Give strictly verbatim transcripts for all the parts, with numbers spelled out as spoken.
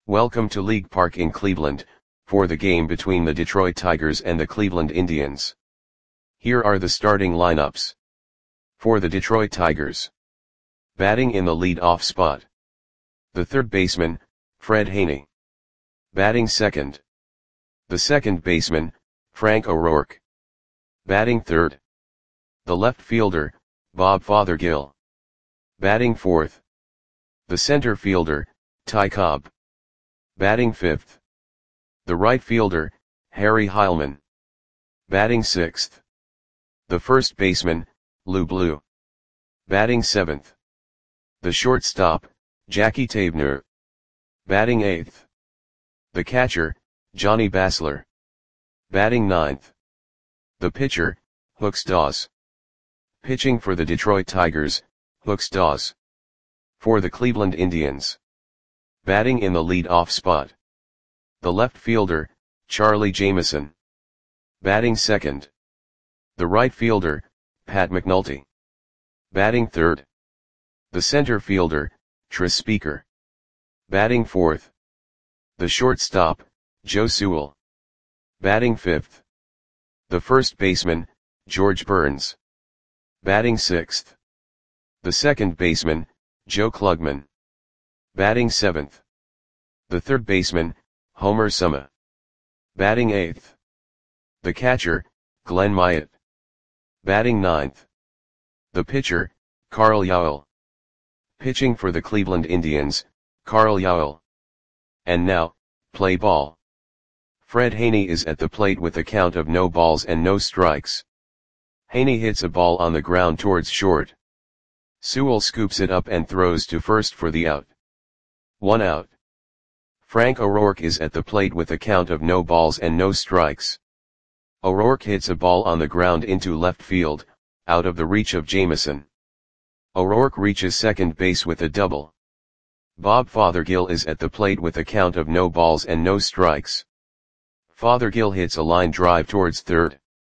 Welcome to League Park in Cleveland, for the game between the Detroit Tigers and the Cleveland Indians. Here are the starting lineups. For the Detroit Tigers. Batting in the lead-off spot. The third baseman, Fred Haney. Batting second. The second baseman, Frank O'Rourke. Batting third. The left fielder, Bob Fothergill. Batting fourth. The center fielder, Ty Cobb. Batting fifth. The right fielder, Harry Heilmann. Batting sixth. The first baseman, Lou Blue. Batting seventh. The shortstop, Jackie Tabner. Batting eighth. The catcher, Johnny Basler. Batting ninth. The pitcher, Hooks Dawes. Pitching for the Detroit Tigers, Hooks Dawes. For the Cleveland Indians. Batting in the lead-off spot. The left fielder, Charlie Jameson. Batting second. The right fielder, Pat McNulty. Batting third. The center fielder, Tris Speaker. Batting fourth. The shortstop, Joe Sewell. Batting fifth. The first baseman, George Burns. Batting sixth. The second baseman, Joe Klugman. Batting seventh. The third baseman, Homer Summa. Batting eighth. The catcher, Glenn Myatt. Batting ninth. The pitcher, Carl Yowell. Pitching for the Cleveland Indians, Carl Yowell. And now, play ball. Fred Haney is at the plate with a count of no balls and no strikes. Haney hits a ball on the ground towards short. Sewell scoops it up and throws to first for the out. One out. Frank O'Rourke is at the plate with a count of no balls and no strikes. O'Rourke hits a ball on the ground into left field, out of the reach of Jameson. O'Rourke reaches second base with a double. Bob Fothergill is at the plate with a count of no balls and no strikes. Fothergill hits a line drive towards third.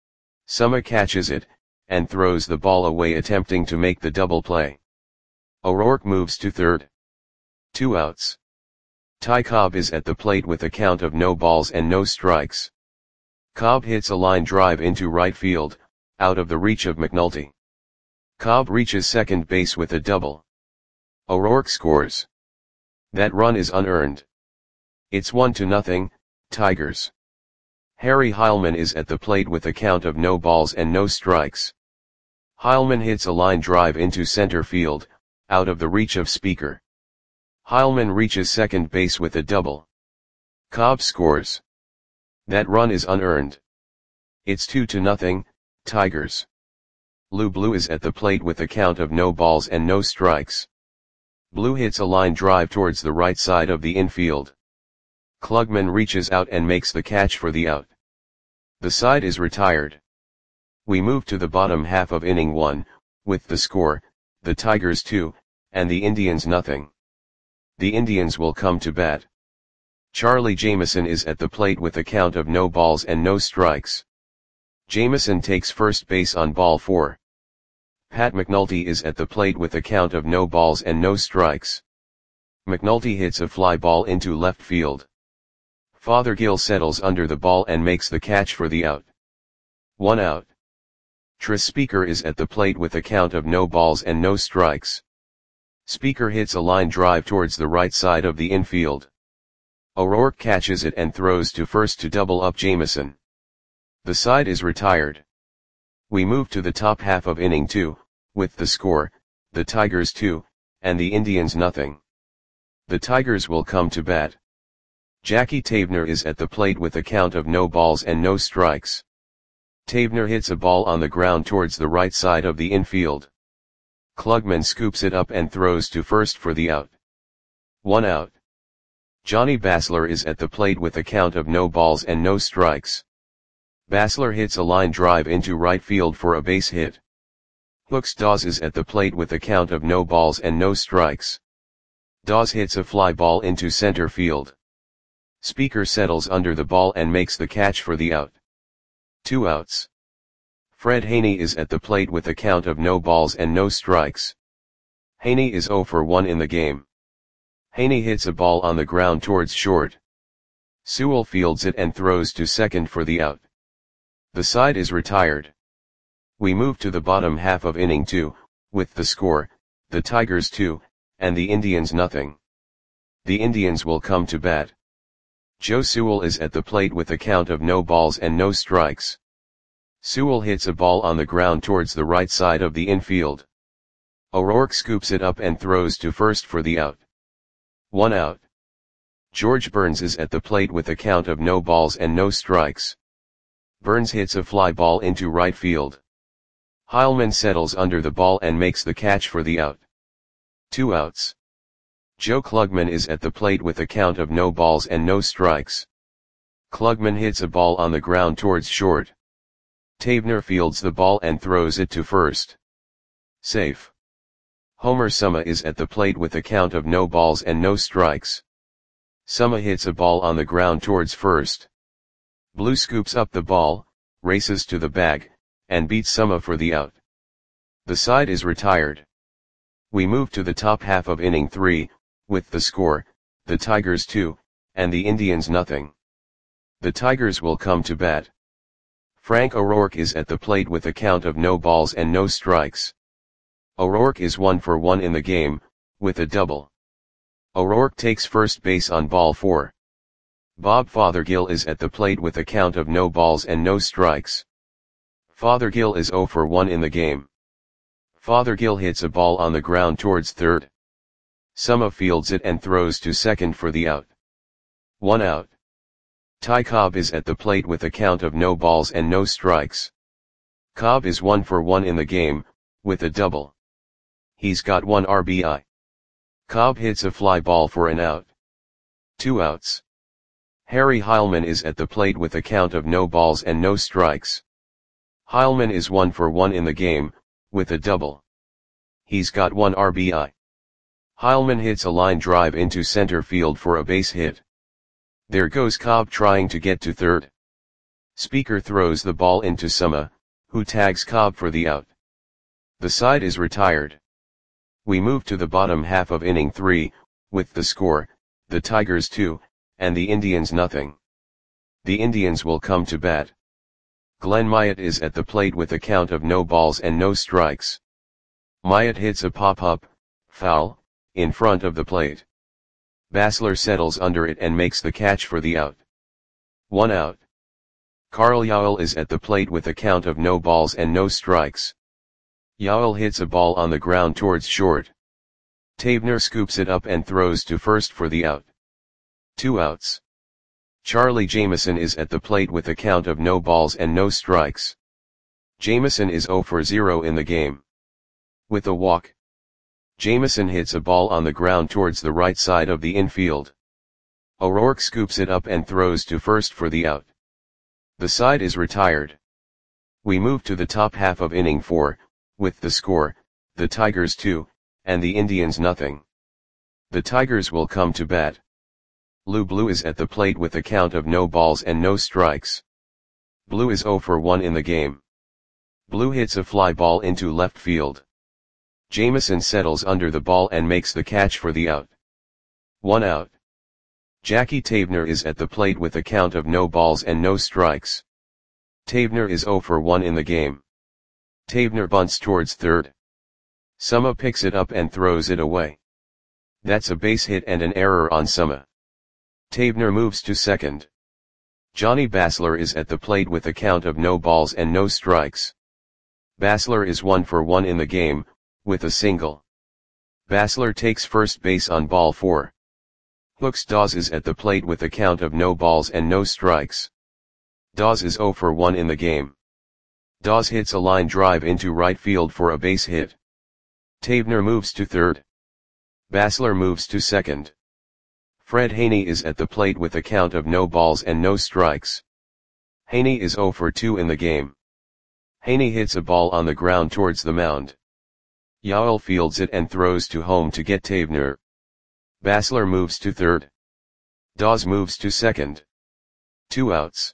Summa catches it, and throws the ball away attempting to make the double play. O'Rourke moves to third. Two outs. Ty Cobb is at the plate with a count of no balls and no strikes. Cobb hits a line drive into right field, out of the reach of McNulty. Cobb reaches second base with a double. O'Rourke scores. That run is unearned. It's one to nothing, Tigers. Harry Heilmann is at the plate with a count of no balls and no strikes. Heilmann hits a line drive into center field, out of the reach of Speaker. Heilmann reaches second base with a double. Cobb scores. That run is unearned. It's two to nothing, Tigers. Lou Blue is at the plate with a count of no balls and no strikes. Blue hits a line drive towards the right side of the infield. Klugman reaches out and makes the catch for the out. The side is retired. We move to the bottom half of inning one, with the score, the Tigers two, and the Indians nothing. The Indians will come to bat. Charlie Jameson is at the plate with a count of no balls and no strikes. Jameson takes first base on ball four. Pat McNulty is at the plate with a count of no balls and no strikes. McNulty hits a fly ball into left field. Fothergill settles under the ball and makes the catch for the out. One out. Tris Speaker is at the plate with a count of no balls and no strikes. Speaker hits a line drive towards the right side of the infield. O'Rourke catches it and throws to first to double up Jameson. The side is retired. We move to the top half of inning two, with the score, the Tigers two, and the Indians nothing. The Tigers will come to bat. Jackie Tabner is at the plate with a count of no balls and no strikes. Tabner hits a ball on the ground towards the right side of the infield. Klugman scoops it up and throws to first for the out. One out. Johnny Basler is at the plate with a count of no balls and no strikes. Basler hits a line drive into right field for a base hit. Hooks Dawes is at the plate with a count of no balls and no strikes. Dawes hits a fly ball into center field. Speaker settles under the ball and makes the catch for the out. Two outs. Fred Haney is at the plate with a count of no balls and no strikes. Haney is zero for one in the game. Haney hits a ball on the ground towards short. Sewell fields it and throws to second for the out. The side is retired. We move to the bottom half of inning two, with the score, the Tigers two, and the Indians nothing. The Indians will come to bat. Joe Sewell is at the plate with a count of no balls and no strikes. Sewell hits a ball on the ground towards the right side of the infield. O'Rourke scoops it up and throws to first for the out. One out. George Burns is at the plate with a count of no balls and no strikes. Burns hits a fly ball into right field. Heilman settles under the ball and makes the catch for the out. Two outs. Joe Klugman is at the plate with a count of no balls and no strikes. Klugman hits a ball on the ground towards short. Tavener fields the ball and throws it to first. Safe. Homer Summa is at the plate with a count of no balls and no strikes. Summa hits a ball on the ground towards first. Blue scoops up the ball, races to the bag, and beats Summa for the out. The side is retired. We move to the top half of inning three, with the score, the Tigers two, and the Indians nothing. The Tigers will come to bat. Frank O'Rourke is at the plate with a count of no balls and no strikes. O'Rourke is one for one in the game, with a double. O'Rourke takes first base on ball four. Bob Fothergill is at the plate with a count of no balls and no strikes. Fothergill is zero for one in the game. Fothergill hits a ball on the ground towards third. Summa fields it and throws to second for the out. One out. Ty Cobb is at the plate with a count of no balls and no strikes. Cobb is one for one in the game, with a double. He's got one R B I. Cobb hits a fly ball for an out. Two outs. Harry Heilman is at the plate with a count of no balls and no strikes. Heilman is one for one in the game, with a double. He's got one R B I. Heilman hits a line drive into center field for a base hit. There goes Cobb trying to get to third. Speaker throws the ball into Summa, who tags Cobb for the out. The side is retired. We move to the bottom half of inning three, with the score, the Tigers two, and the Indians nothing. The Indians will come to bat. Glenn Myatt is at the plate with a count of no balls and no strikes. Myatt hits a pop-up, foul, in front of the plate. Basler settles under it and makes the catch for the out. One out. Carl Yowell is at the plate with a count of no balls and no strikes. Yowell hits a ball on the ground towards short. Tavener scoops it up and throws to first for the out. Two outs. Charlie Jameson is at the plate with a count of no balls and no strikes. Jameson is zero for zero in the game. With a walk. Jameson hits a ball on the ground towards the right side of the infield. O'Rourke scoops it up and throws to first for the out. The side is retired. We move to the top half of inning four, with the score, the Tigers two, and the Indians nothing. The Tigers will come to bat. Lou Blue is at the plate with a count of no balls and no strikes. Blue is zero for one in the game. Blue hits a fly ball into left field. Jameson settles under the ball and makes the catch for the out. One out. Jackie Tavener is at the plate with a count of no balls and no strikes. Tavener is zero for one in the game. Tavener bunts towards third. Summa picks it up and throws it away. That's a base hit and an error on Summa. Tavener moves to second. Johnny Basler is at the plate with a count of no balls and no strikes. Basler is one for one in the game, with a single. Basler takes first base on ball four. Hooks Dawes is at the plate with a count of no balls and no strikes. Dawes is zero for one in the game. Dawes hits a line drive into right field for a base hit. Tavener moves to third. Basler moves to second. Fred Haney is at the plate with a count of no balls and no strikes. Haney is zero for two in the game. Haney hits a ball on the ground towards the mound. Yowell fields it and throws to home to get Tavener. Basler moves to third. Dawes moves to second. Two outs.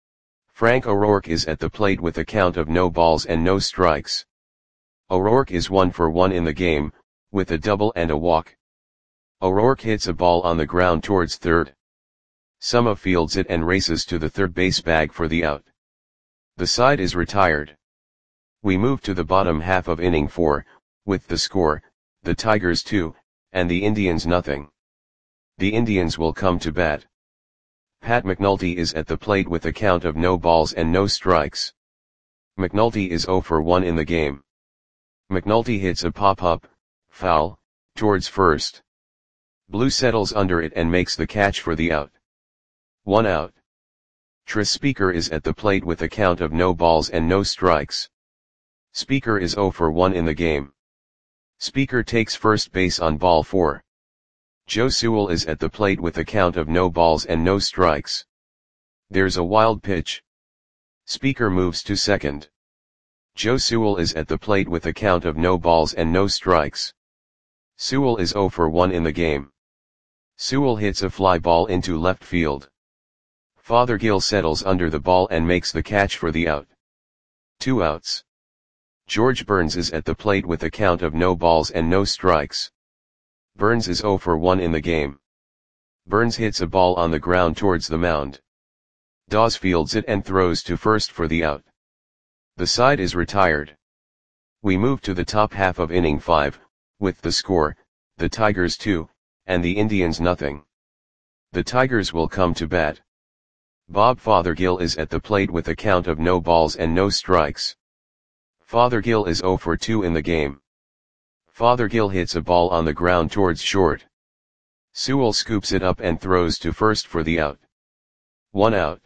Frank O'Rourke is at the plate with a count of no balls and no strikes. O'Rourke is one for one in the game, with a double and a walk. O'Rourke hits a ball on the ground towards third. Summa fields it and races to the third base bag for the out. The side is retired. We move to the bottom half of inning four, with the score, the Tigers two, and the Indians nothing. The Indians will come to bat. Pat McNulty is at the plate with a count of no balls and no strikes. McNulty is oh for one in the game. McNulty hits a pop-up, foul, towards first. Blue settles under it and makes the catch for the out. One out. Tris Speaker is at the plate with a count of no balls and no strikes. Speaker is oh for one in the game. Speaker takes first base on ball four. Joe Sewell is at the plate with a count of no balls and no strikes. There's a wild pitch. Speaker moves to second. Joe Sewell is at the plate with a count of no balls and no strikes. Sewell is oh for one in the game. Sewell hits a fly ball into left field. Fothergill settles under the ball and makes the catch for the out. Two outs. George Burns is at the plate with a count of no balls and no strikes. Burns is oh for one in the game. Burns hits a ball on the ground towards the mound. Dawes fields it and throws to first for the out. The side is retired. We move to the top half of inning five, with the score, the Tigers two, and the Indians nothing. The Tigers will come to bat. Bob Fothergill is at the plate with a count of no balls and no strikes. Fothergill is oh for two in the game. Fothergill hits a ball on the ground towards short. Sewell scoops it up and throws to first for the out. One out.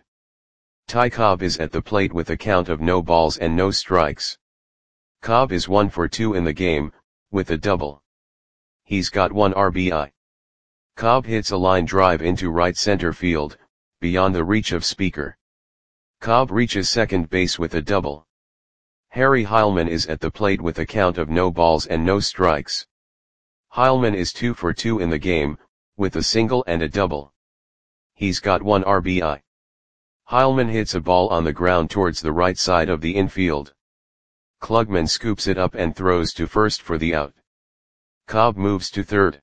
Ty Cobb is at the plate with a count of no balls and no strikes. Cobb is one for two in the game, with a double. He's got one R B I. Cobb hits a line drive into right center field, beyond the reach of Speaker. Cobb reaches second base with a double. Harry Heilman is at the plate with a count of no balls and no strikes. Heilman is two for two in the game, with a single and a double. He's got one R B I. Heilman hits a ball on the ground towards the right side of the infield. Klugman scoops it up and throws to first for the out. Cobb moves to third.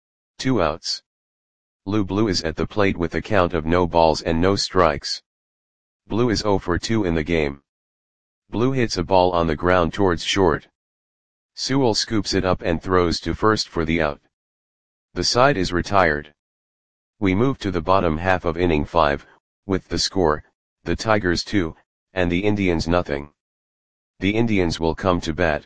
Two outs. Lou Blue is at the plate with a count of no balls and no strikes. Blue is oh for two in the game. Blue hits a ball on the ground towards short. Sewell scoops it up and throws to first for the out. The side is retired. We move to the bottom half of inning five, with the score, the Tigers two, and the Indians nothing. The Indians will come to bat.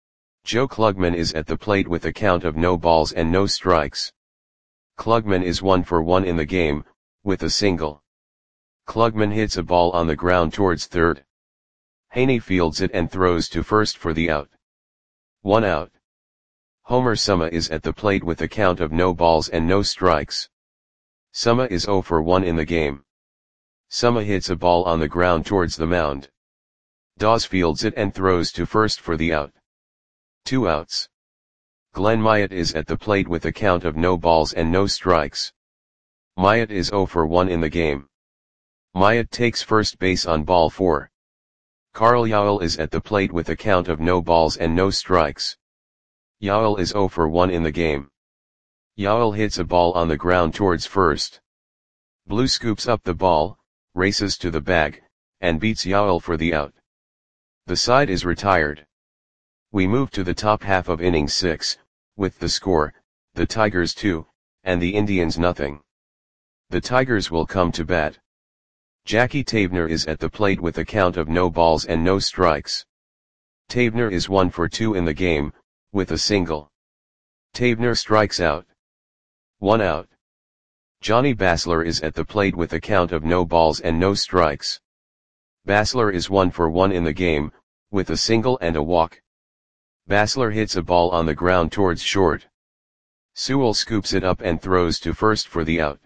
Joe Klugman is at the plate with a count of no balls and no strikes. Klugman is one for one in the game, with a single. Klugman hits a ball on the ground towards third. Haney fields it and throws to first for the out. One out. Homer Summa is at the plate with a count of no balls and no strikes. Summa is oh for one in the game. Summa hits a ball on the ground towards the mound. Dawes fields it and throws to first for the out. Two outs. Glenn Myatt is at the plate with a count of no balls and no strikes. Myatt is oh for one in the game. Myatt takes first base on ball four. Carl Yowell is at the plate with a count of no balls and no strikes. Yowell is oh for one in the game. Yowell hits a ball on the ground towards first. Blue scoops up the ball, races to the bag, and beats Yowell for the out. The side is retired. We move to the top half of inning six, with the score, the Tigers two, and the Indians nothing. The Tigers will come to bat. Jackie Tavener is at the plate with a count of no balls and no strikes. Tavener is one for two in the game, with a single. Tavener strikes out. One out. Johnny Basler is at the plate with a count of no balls and no strikes. Basler is one for one in the game, with a single and a walk. Basler hits a ball on the ground towards short. Sewell scoops it up and throws to first for the out.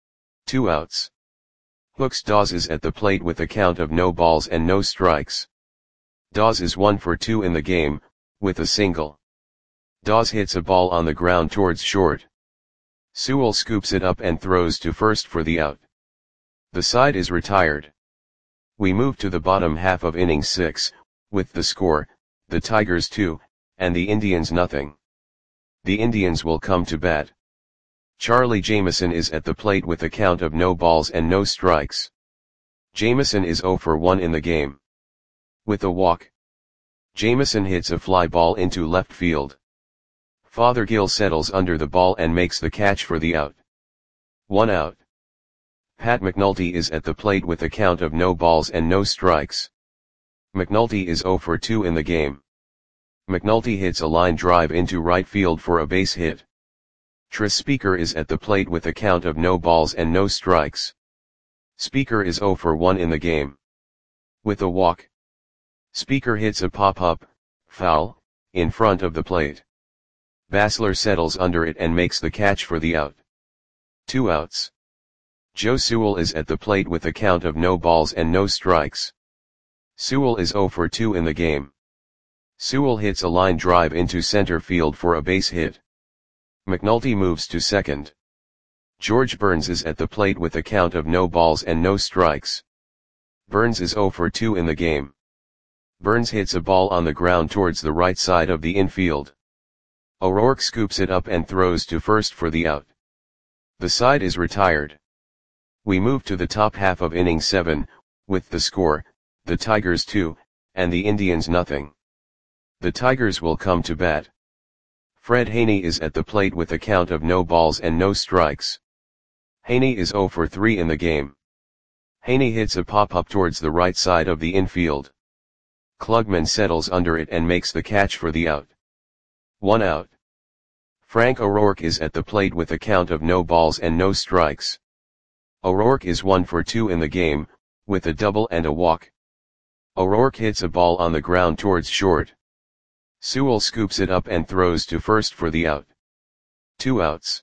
Two outs. Hooks Dawes is at the plate with a count of no balls and no strikes. Dawes is one for two in the game, with a single. Dawes hits a ball on the ground towards short. Sewell scoops it up and throws to first for the out. The side is retired. We move to the bottom half of inning six, with the score, the Tigers two, and the Indians nothing. The Indians will come to bat. Charlie Jamieson is at the plate with a count of no balls and no strikes. Jamieson is zero for one in the game. With a walk, Jamieson hits a fly ball into left field. Fothergill settles under the ball and makes the catch for the out. One out. Pat McNulty is at the plate with a count of no balls and no strikes. McNulty is zero for two in the game. McNulty hits a line drive into right field for a base hit. Tris Speaker is at the plate with a count of no balls and no strikes. Speaker is zero for one in the game. With a walk, Speaker hits a pop-up, foul, in front of the plate. Basler settles under it and makes the catch for the out. Two outs. Joe Sewell is at the plate with a count of no balls and no strikes. Sewell is zero for two in the game. Sewell hits a line drive into center field for a base hit. McNulty moves to second. George Burns is at the plate with a count of no balls and no strikes. Burns is zero for two in the game. Burns hits a ball on the ground towards the right side of the infield. O'Rourke scoops it up and throws to first for the out. The side is retired. We move to the top half of inning seven, with the score, the Tigers two, and the Indians nothing. The Tigers will come to bat. Fred Haney is at the plate with a count of no balls and no strikes. Haney is zero for three in the game. Haney hits a pop-up towards the right side of the infield. Klugman settles under it and makes the catch for the out. One out. Frank O'Rourke is at the plate with a count of no balls and no strikes. O'Rourke is one for two in the game, with a double and a walk. O'Rourke hits a ball on the ground towards short. Sewell scoops it up and throws to first for the out. Two outs.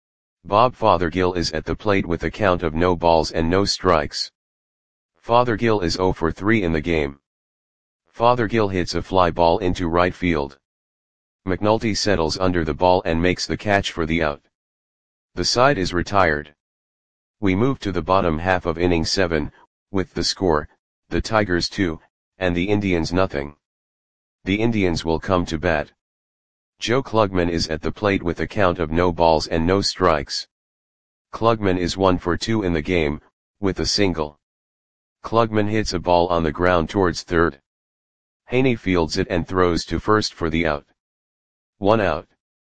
Bob Fothergill is at the plate with a count of no balls and no strikes. Fothergill is zero for three in the game. Fothergill hits a fly ball into right field. McNulty settles under the ball and makes the catch for the out. The side is retired. We move to the bottom half of inning seven, with the score, the Tigers two, and the Indians nothing. The Indians will come to bat. Joe Klugman is at the plate with a count of no balls and no strikes. Klugman is one for two in the game, with a single. Klugman hits a ball on the ground towards third. Haney fields it and throws to first for the out. One out.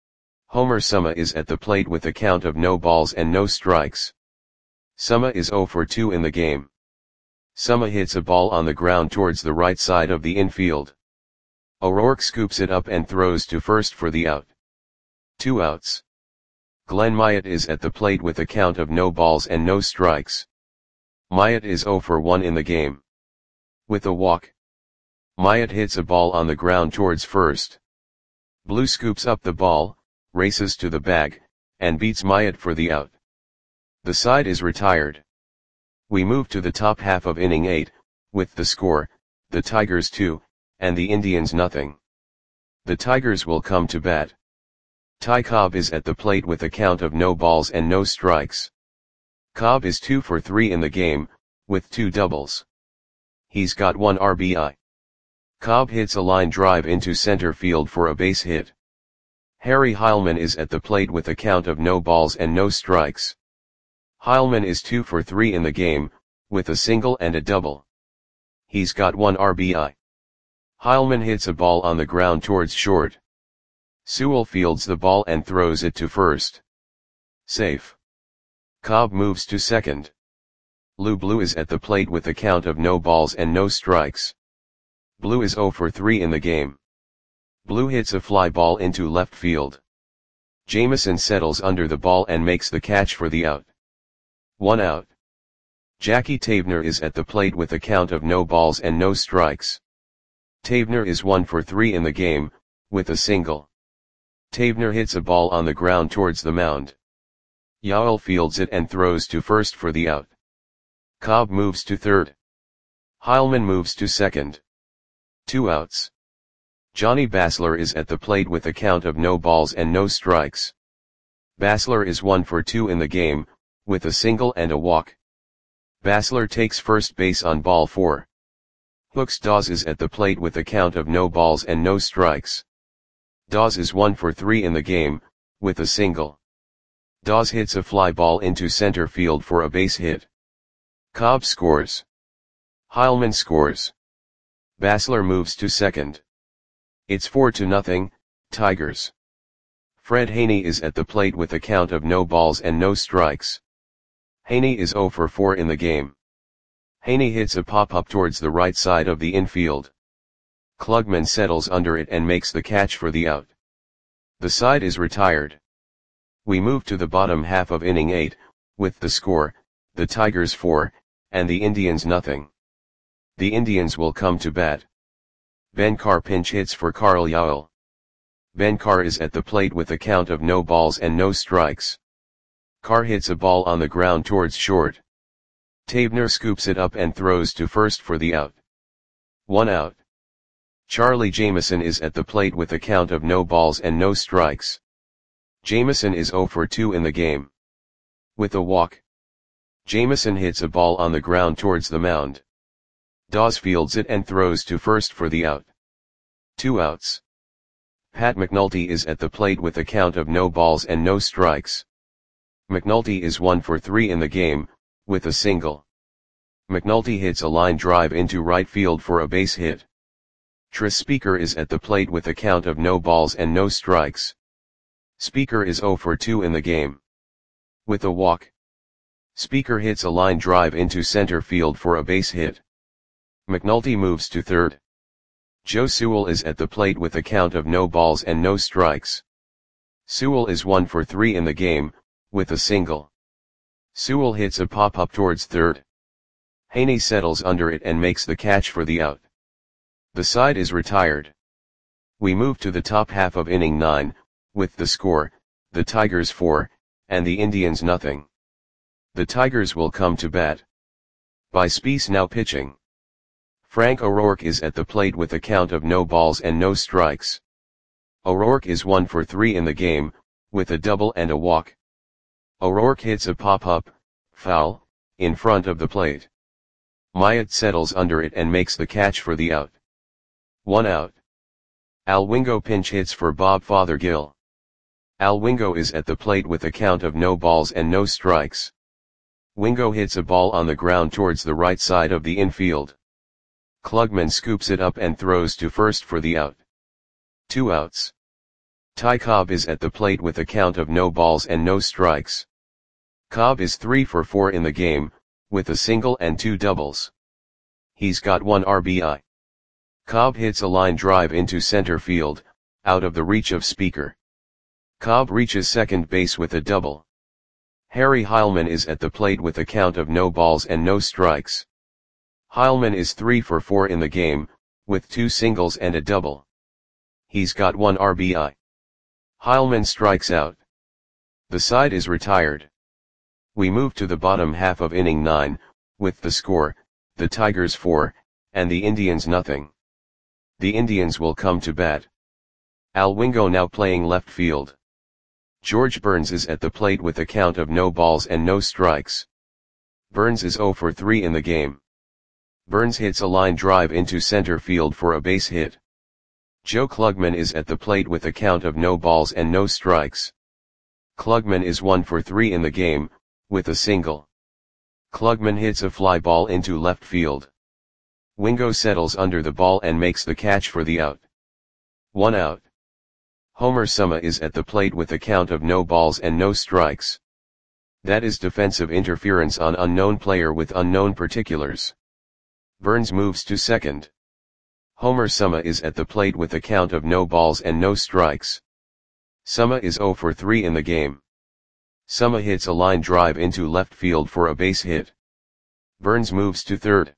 Homer Summa is at the plate with a count of no balls and no strikes. Summa is zero for two in the game. Summa hits a ball on the ground towards the right side of the infield. O'Rourke scoops it up and throws to first for the out. Two outs. Glenn Myatt is at the plate with a count of no balls and no strikes. Myatt is zero for one in the game. With a walk, Myatt hits a ball on the ground towards first. Blue scoops up the ball, races to the bag, and beats Myatt for the out. The side is retired. We move to the top half of inning eight, with the score, the Tigers two, and the Indians nothing. The Tigers will come to bat. Ty Cobb is at the plate with a count of no balls and no strikes. Cobb is two for three in the game, with two doubles. He's got one R B I. Cobb hits a line drive into center field for a base hit. Harry Heilman is at the plate with a count of no balls and no strikes. Heilman is two for three in the game, with a single and a double. He's got one R B I. Heilman hits a ball on the ground towards short. Sewell fields the ball and throws it to first. Safe. Cobb moves to second. Lou Blue is at the plate with a count of no balls and no strikes. Blue is zero for three in the game. Blue hits a fly ball into left field. Jamieson settles under the ball and makes the catch for the out. One out. Jackie Tavener is at the plate with a count of no balls and no strikes. Tavener is one for three in the game, with a single. Tavener hits a ball on the ground towards the mound. Yowell fields it and throws to first for the out. Cobb moves to third. Heilman moves to second. Two outs. Johnny Basler is at the plate with a count of no balls and no strikes. Basler is one for two in the game, with a single and a walk. Basler takes first base on ball four. Hooks Dawes is at the plate with a count of no balls and no strikes. Dawes is one for three in the game, with a single. Dawes hits a fly ball into center field for a base hit. Cobb scores. Heilmann scores. Basler moves to second. It's four to nothing, Tigers. Fred Haney is at the plate with a count of no balls and no strikes. Haney is zero for four in the game. Haney hits a pop-up towards the right side of the infield. Klugman settles under it and makes the catch for the out. The side is retired. We move to the bottom half of inning eight, with the score, the Tigers four, and the Indians nothing. The Indians will come to bat. Ben Carr pinch hits for Carl Yowell. Ben Carr is at the plate with a count of no balls and no strikes. Carr hits a ball on the ground towards short. Tabner scoops it up and throws to first for the out. One out. Charlie Jameson is at the plate with a count of no balls and no strikes. Jameson is zero for two in the game. With a walk. Jameson hits a ball on the ground towards the mound. Dawes fields it and throws to first for the out. Two outs. Pat McNulty is at the plate with a count of no balls and no strikes. McNulty is one for three in the game, with a single. McNulty hits a line drive into right field for a base hit. Tris Speaker is at the plate with a count of no balls and no strikes. Speaker is zero for two in the game. With a walk. Speaker hits a line drive into center field for a base hit. McNulty moves to third. Joe Sewell is at the plate with a count of no balls and no strikes. Sewell is one for three in the game, with a single. Sewell hits a pop-up towards third. Haney settles under it and makes the catch for the out. The side is retired. We move to the top half of inning nine, with the score, the Tigers four, and the Indians nothing. The Tigers will come to bat. By Spies now pitching. Frank O'Rourke is at the plate with a count of no balls and no strikes. O'Rourke is one for three in the game, with a double and a walk. O'Rourke hits a pop-up, foul, in front of the plate. Myatt settles under it and makes the catch for the out. One out. Al Wingo pinch hits for Bob Fothergill. Al Wingo is at the plate with a count of no balls and no strikes. Wingo hits a ball on the ground towards the right side of the infield. Klugman scoops it up and throws to first for the out. Two outs. Ty Cobb is at the plate with a count of no balls and no strikes. Cobb is three for four in the game, with a single and two doubles. He's got one R B I. Cobb hits a line drive into center field, out of the reach of Speaker. Cobb reaches second base with a double. Harry Heilmann is at the plate with a count of no balls and no strikes. Heilmann is three for four in the game, with two singles and a double. He's got one R B I. Heilmann strikes out. The side is retired. We move to the bottom half of inning nine, with the score, the Tigers four, and the Indians nothing. The Indians will come to bat. Al Wingo now playing left field. George Burns is at the plate with a count of no balls and no strikes. Burns is zero for three in the game. Burns hits a line drive into center field for a base hit. Joe Klugman is at the plate with a count of no balls and no strikes. Klugman is one for three in the game, with a single. Klugman hits a fly ball into left field. Wingo settles under the ball and makes the catch for the out. One out. Homer Suma is at the plate with a count of no balls and no strikes. That is defensive interference on unknown player with unknown particulars. Burns moves to second. Homer Suma is at the plate with a count of no balls and no strikes. Suma is zero for three in the game. Suma hits a line drive into left field for a base hit. Burns moves to third.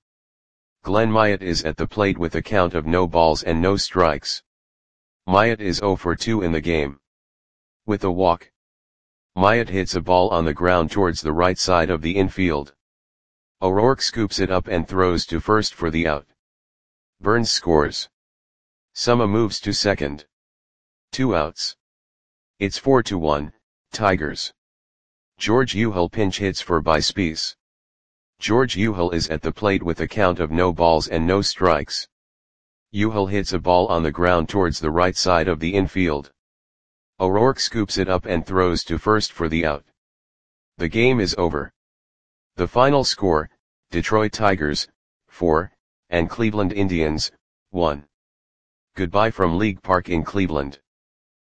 Glenn Myatt is at the plate with a count of no balls and no strikes. Myatt is zero for two in the game. With a walk. Myatt hits a ball on the ground towards the right side of the infield. O'Rourke scoops it up and throws to first for the out. Burns scores. Suma moves to second. Two outs. It's four to one, Tigers. George Uhel pinch hits for By Spies. George Uhel is at the plate with a count of no balls and no strikes. Uhel hits a ball on the ground towards the right side of the infield. O'Rourke scoops it up and throws to first for the out. The game is over. The final score, Detroit Tigers, four, and Cleveland Indians, one. Goodbye from League Park in Cleveland.